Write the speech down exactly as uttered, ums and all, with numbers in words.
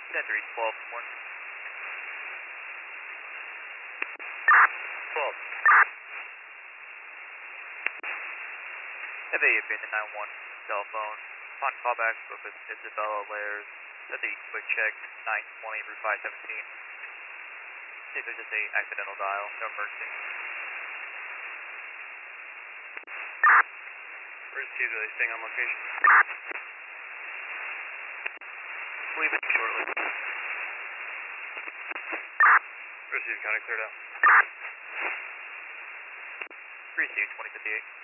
ten three, twelve, one. twelve. F A A abandoned nine one, cell phone. Upon callback, spoke with Isabella Layers. Said the quick check, nine twenty, Route five seventeen. See if there's just a accidental dial, no emergency. Where's T? Are they staying on location? Leave it shortly. Receive, county cleared out. Receive twenty fifty-eight.